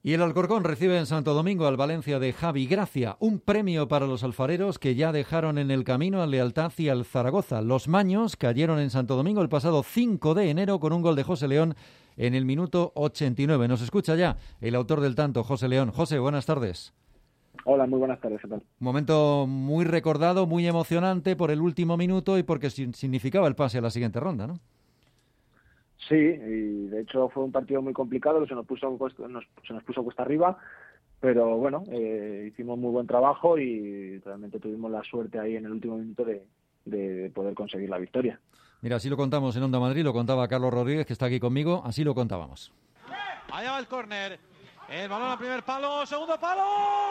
Y el Alcorcón recibe en Santo Domingo al Valencia de Javi Gracia, un premio para los alfareros que ya dejaron en el camino a Lealtad y al Zaragoza. Los maños cayeron en Santo Domingo el pasado 5 de enero con un gol de José León en el minuto 89. Nos escucha ya el autor del tanto, José León. José, buenas tardes. Hola, muy buenas tardes, ¿qué tal? Momento muy recordado, muy emocionante por el último minuto y porque significaba el pase a la siguiente ronda, ¿no? Sí, y de hecho fue un partido muy complicado, que se nos puso cuesta arriba, pero bueno, hicimos muy buen trabajo y realmente tuvimos la suerte ahí en el último minuto de poder conseguir la victoria. Mira, así lo contamos en Onda Madrid, lo contaba Carlos Rodríguez, que está aquí conmigo, así lo contábamos. Allá va el córner, el balón al primer palo, segundo palo.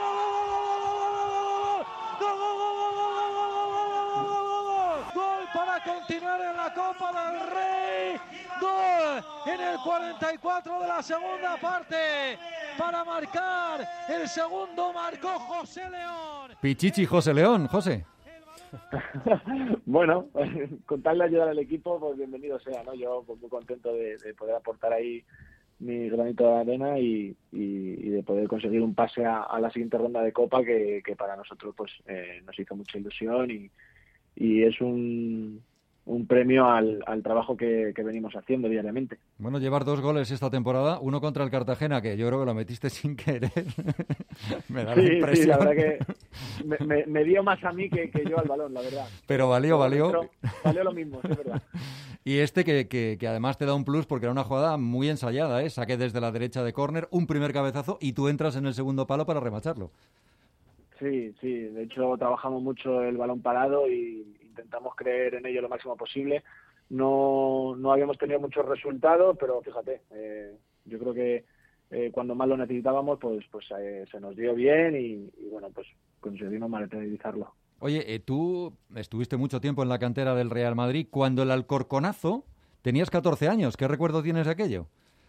¡Gol para continuar en la Copa del Rey! ¡Gol en el 44 de la segunda parte! Para marcar el segundo marcó José León. Pichichi José León, José. Bueno, con tal de ayudar al equipo, pues bienvenido sea, ¿no? Yo pues, muy contento de poder aportar ahí mi granito de arena y de poder conseguir un pase a la siguiente ronda de Copa que para nosotros pues nos hizo mucha ilusión y es un premio al trabajo que venimos haciendo diariamente. Bueno, llevar 2 goles esta temporada, uno contra el Cartagena, que yo creo que lo metiste sin querer. Me da la impresión. Sí, la verdad que me dio más a mí que yo al balón, la verdad. Pero valió. Pero valió lo mismo, sí, es verdad. Y que además te da un plus porque era una jugada muy ensayada, ¿eh? Saque desde la derecha de córner, un primer cabezazo y tú entras en el segundo palo para remacharlo. Sí, de hecho trabajamos mucho el balón parado y intentamos creer en ello lo máximo posible. No habíamos tenido muchos resultados, pero fíjate, yo creo que cuando más lo necesitábamos, pues se nos dio bien y bueno, pues conseguimos materializarlo. Oye, tú estuviste mucho tiempo en la cantera del Real Madrid. Cuando el Alcorconazo tenías 14 años, ¿qué recuerdo tienes de aquello?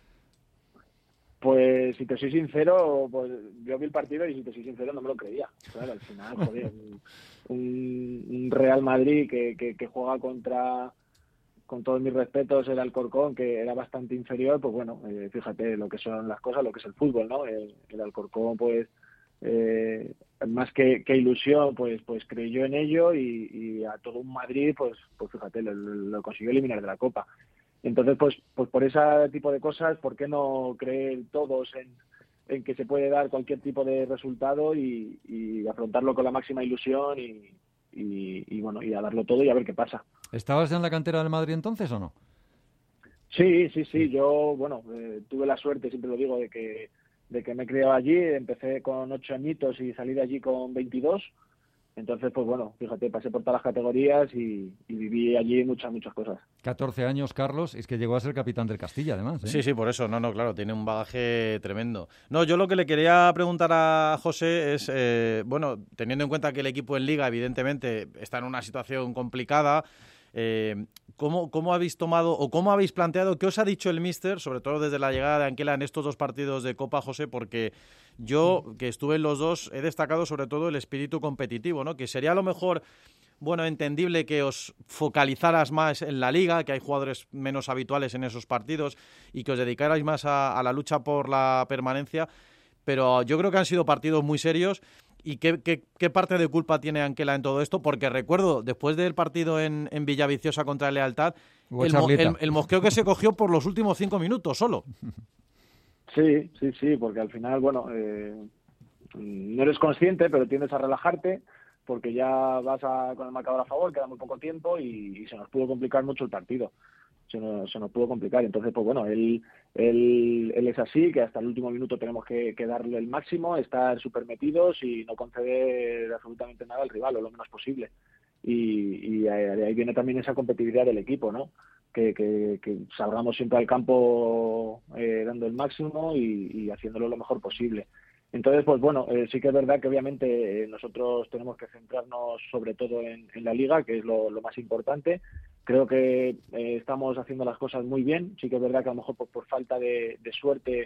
Pues si te soy sincero, pues yo vi el partido y si te soy sincero no me lo creía. Claro, al final, joder, un Real Madrid que juega contra, con todos mis respetos, el Alcorcón, que era bastante inferior, pues bueno, fíjate lo que son las cosas, lo que es el fútbol, ¿no? El Alcorcón, pues, más que ilusión, pues creyó en ello y a todo un Madrid, pues fíjate, lo consiguió eliminar de la Copa. Entonces, pues por ese tipo de cosas, ¿por qué no creer todos en que se puede dar cualquier tipo de resultado y afrontarlo con la máxima ilusión y bueno, y a darlo todo y a ver qué pasa? ¿Estabas ya en la cantera del Madrid entonces o no? Sí. Yo, bueno, tuve la suerte, siempre lo digo, de que me he criado allí. Empecé con 8 añitos y salí de allí con 22. Entonces, pues bueno, fíjate, pasé por todas las categorías y viví allí muchas cosas. 14 años, Carlos, es que llegó a ser capitán del Castilla, además, ¿eh? Sí, por eso. No, claro, tiene un bagaje tremendo. No, yo lo que le quería preguntar a José es, bueno, teniendo en cuenta que el equipo en Liga, evidentemente, está en una situación complicada, ¿cómo habéis tomado o cómo habéis planteado, qué os ha dicho el míster, sobre todo desde la llegada de Anquela en estos 2 partidos de Copa, José? Porque yo, que estuve en los 2, he destacado sobre todo el espíritu competitivo, ¿no? Que sería a lo mejor, bueno, entendible que os focalizaras más en la Liga, que hay jugadores menos habituales en esos partidos y que os dedicarais más a la lucha por la permanencia, pero yo creo que han sido partidos muy serios. ¿Y qué parte de culpa tiene Anquela en todo esto? Porque recuerdo, después del partido en Villaviciosa contra el Lealtad, el mosqueo que se cogió por los últimos 5 minutos solo. Sí, porque al final, bueno, no eres consciente, pero tiendes a relajarte porque ya vas con el marcador a favor, queda muy poco tiempo y se nos pudo complicar mucho el partido. Se nos pudo complicar. Entonces, pues bueno, él es así, que hasta el último minuto tenemos que darle el máximo, estar súper metidos y no conceder absolutamente nada al rival, o lo menos posible. Y de ahí viene también esa competitividad del equipo, ¿no? Que salgamos siempre al campo dando el máximo y haciéndolo lo mejor posible. Entonces, pues bueno, sí que es verdad que obviamente nosotros tenemos que centrarnos sobre todo en la Liga, que es lo más importante. Creo que estamos haciendo las cosas muy bien. Sí que es verdad que a lo mejor por falta de suerte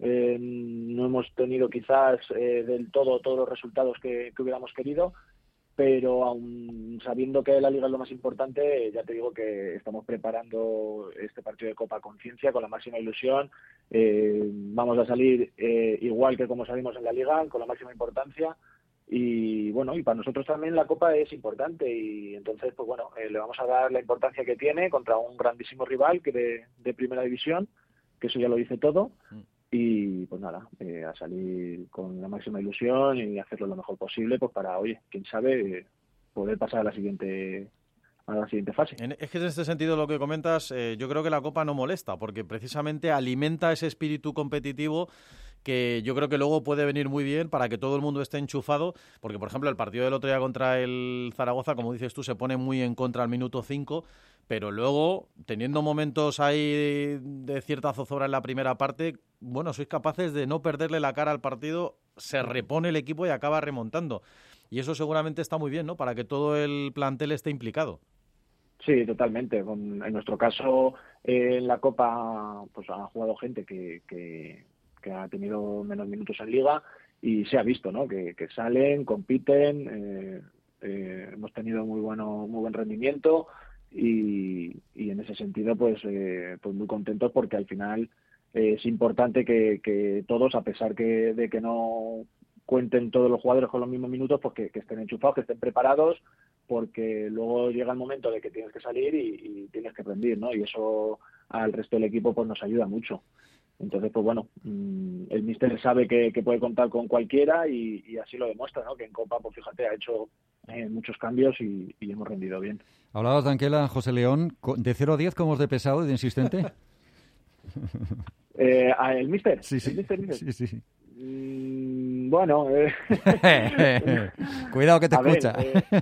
no hemos tenido quizás del todo todos los resultados que hubiéramos querido, pero aún sabiendo que la Liga es lo más importante, ya te digo que estamos preparando este partido de Copa a conciencia, con la máxima ilusión. Vamos a salir igual que como salimos en la Liga, con la máxima importancia. Y bueno, y para nosotros también la Copa es importante, y entonces pues bueno, le vamos a dar la importancia que tiene contra un grandísimo rival que de primera división, que eso ya lo dice todo. Y pues nada, a salir con la máxima ilusión y hacerlo lo mejor posible, pues para, oye, quién sabe, poder pasar a la siguiente fase. Es que en este sentido lo que comentas, yo creo que la Copa no molesta, porque precisamente alimenta ese espíritu competitivo que yo creo que luego puede venir muy bien para que todo el mundo esté enchufado, porque por ejemplo el partido del otro día contra el Zaragoza, como dices tú, se pone muy en contra al minuto 5, pero luego, teniendo momentos ahí de cierta zozobra en la primera parte, bueno, sois capaces de no perderle la cara al partido, se repone el equipo y acaba remontando. Y eso seguramente está muy bien, ¿no?, para que todo el plantel esté implicado. Sí, totalmente. En nuestro caso, en la Copa pues ha jugado gente que ha tenido menos minutos en Liga, y se ha visto, ¿no?, que salen, compiten, hemos tenido muy buen rendimiento, y en ese sentido pues muy contentos, porque al final es importante que todos, a pesar de que no cuenten todos los jugadores con los mismos minutos, pues que estén enchufados, que estén preparados, porque luego llega el momento de que tienes que salir y tienes que rendir, ¿no? Y eso al resto del equipo pues nos ayuda mucho. Entonces, pues bueno, el míster sabe que puede contar con cualquiera, y así lo demuestra, ¿no? Que en Copa, pues fíjate, ha hecho muchos cambios y hemos rendido bien. Hablabas de Anquela, José León, de 0 a 10, ¿cómo es de pesado y de insistente? ¿El míster? Sí, sí. ¿El míster? Sí. Bueno, cuidado que te escucha.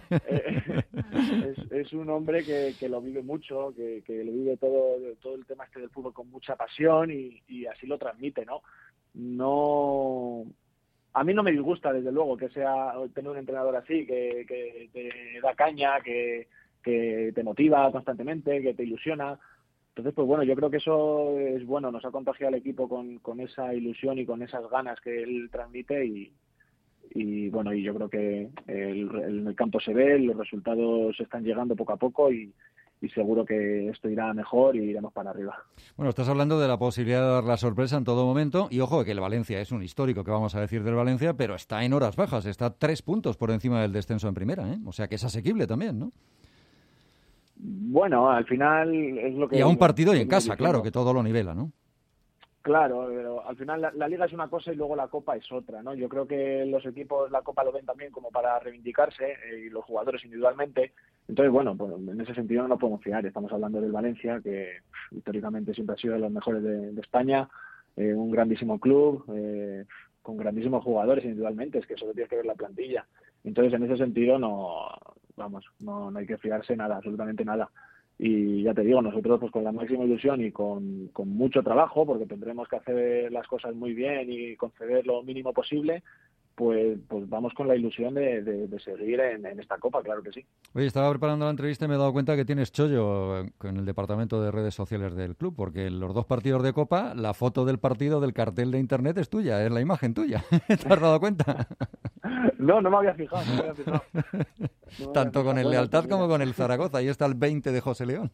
Es un hombre que lo vive mucho, que lo vive todo el tema este del fútbol con mucha pasión, y así lo transmite, ¿no? No, a mí no me disgusta, desde luego, que sea tener un entrenador así, que te da caña, que te motiva constantemente, que te ilusiona. Entonces, pues bueno, yo creo que eso es bueno, nos ha contagiado al equipo con esa ilusión y con esas ganas que él transmite, y bueno, y yo creo que en el campo se ve, los resultados están llegando poco a poco, y seguro que esto irá mejor y iremos para arriba. Bueno, estás hablando de la posibilidad de dar la sorpresa en todo momento, y ojo que el Valencia es un histórico, que vamos a decir del Valencia, pero está en horas bajas, está 3 puntos por encima del descenso en primera, ¿eh? O sea que es asequible también, ¿no? Bueno, al final es lo que... Y a un partido y en casa, claro, que todo lo nivela, ¿no? Claro, pero al final la Liga es una cosa y luego la Copa es otra, ¿no? Yo creo que los equipos la Copa lo ven también como para reivindicarse, y los jugadores individualmente. Entonces, bueno, pues en ese sentido no nos podemos fiar. Estamos hablando del Valencia, que históricamente siempre ha sido de los mejores de España, un grandísimo club, con grandísimos jugadores individualmente, es que solo tienes que ver la plantilla. Entonces, en ese sentido no hay que fiarse nada, absolutamente nada. Y ya te digo, nosotros pues con la máxima ilusión y con mucho trabajo, porque tendremos que hacer las cosas muy bien y conceder lo mínimo posible, pues vamos con la ilusión de seguir en esta Copa, claro que sí. Oye, estaba preparando la entrevista y me he dado cuenta que tienes chollo con el departamento de redes sociales del club, porque en los 2 partidos de Copa, la foto del partido del cartel de internet es tuya, es la imagen tuya. ¿Te has dado cuenta? No me había fijado. Tanto con el Lealtad como con el Zaragoza. Ahí está el 20 de José León.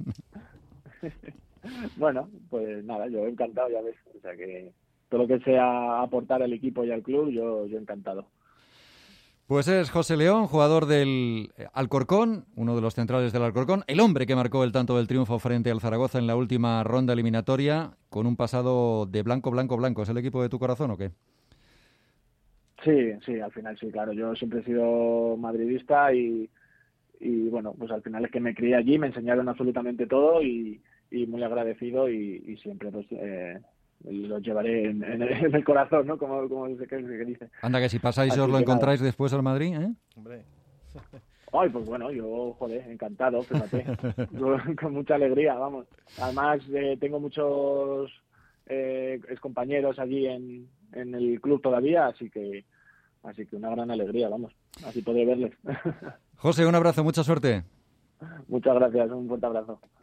Bueno, pues nada, yo encantado, ya ves. O sea que todo lo que sea aportar al equipo y al club, yo encantado. Pues es José León, jugador del Alcorcón, uno de los centrales del Alcorcón, el hombre que marcó el tanto del triunfo frente al Zaragoza en la última ronda eliminatoria, con un pasado de blanco. ¿Es el equipo de tu corazón o qué? Sí, al final sí, claro. Yo siempre he sido madridista, y bueno, pues al final es que me crié allí, me enseñaron absolutamente todo, y muy agradecido, y siempre pues los llevaré en el corazón, ¿no? Como se dice. Anda, que si pasáis Así os lo que encontráis nada. después al Madrid, ¿eh? Hombre. Ay, pues bueno, yo, encantado, fíjate, con mucha alegría, vamos. Además, tengo muchos excompañeros allí en el club todavía, así que una gran alegría, vamos, así podré verles. José, un abrazo, mucha suerte. Muchas gracias, un fuerte abrazo.